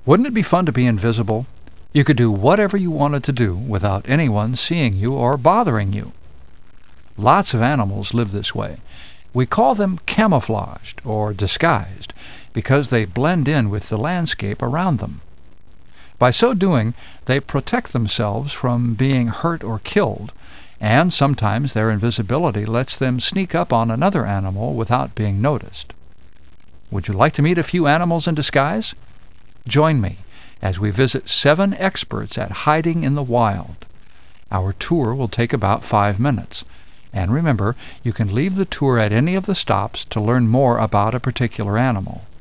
Wouldn't it be fun to be invisible? You could do whatever you wanted to do without anyone seeing you or bothering you. Lots of animals live this way. We call them camouflaged or disguised because they blend in with the landscape around them. By so doing, they protect themselves from being hurt or killed, and sometimes their invisibility lets them sneak up on another animal without being noticed. Would you like to meet a few animals in disguise? Join me as we visit 7 experts at hiding in the wild. Our tour will take about 5 minutes. And remember, you can leave the tour at any of the stops to learn more about a particular animal.